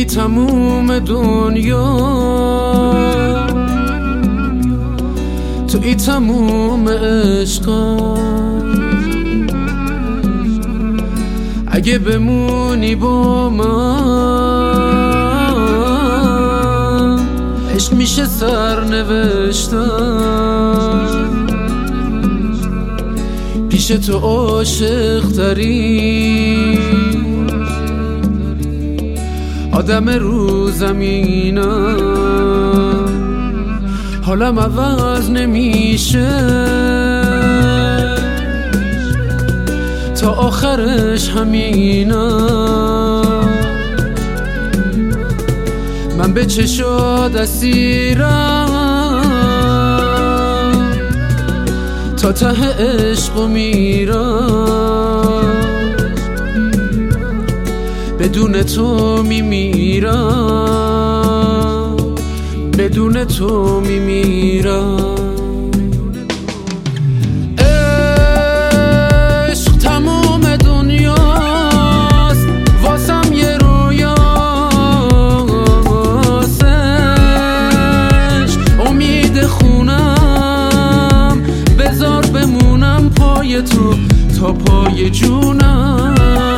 تموم دنیا، توی تموم عشقا. اگه بمونی با من، عشق میشه سرنوشتم. پیش تو عاشق تری آدم رو زمینم، حالم عوض نمیشه تا آخرش همینم. من به چشات اسیرم تا ته عشق میرم، بدون تو میمیرم، بدون تو میمیرم. عشق تمام دنیاست، واسم یه رویاست. امید خونم بذار بمونم پای تو تا پای جونم.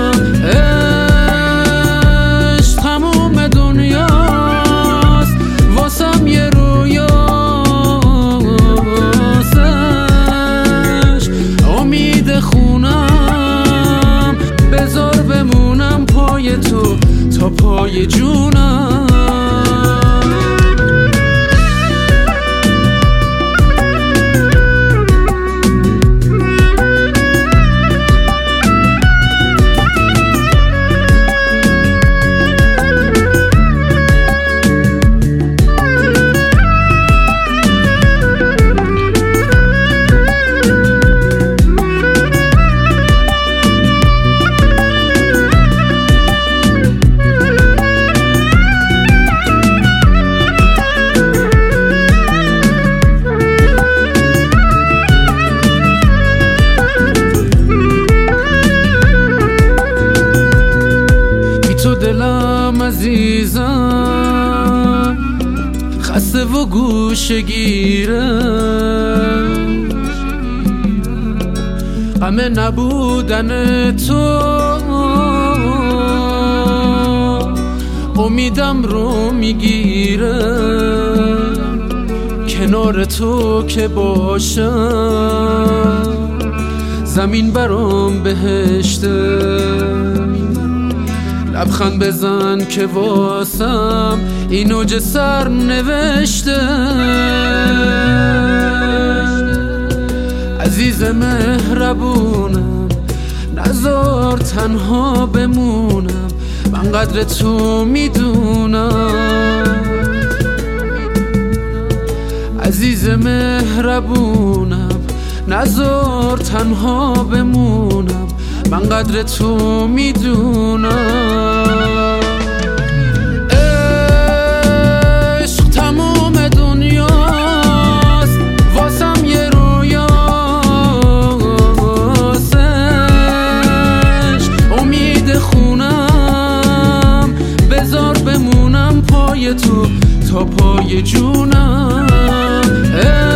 تمام دنیاست، واسم یه رویاستش. امید خونم بذار بمونم پای تو تا پای جونم. دلم عزیزم خسته و گوشه گیره، غم نبودن تو امیدم رو میگیره. کنار تو که باشم زمین برام بهشته. لبخند بزن که واسم این اوج سر نوشته. عزیز مهربونم نذار تنها بمونم، من قدر تو میدونم. عزیز مهربونم نذار تنها بمونم، من قدر تو میدونم. عشق تمام دنیاست، واسم یه رویاستش. امید خونم بذار بمونم پای تو تا پای جونم.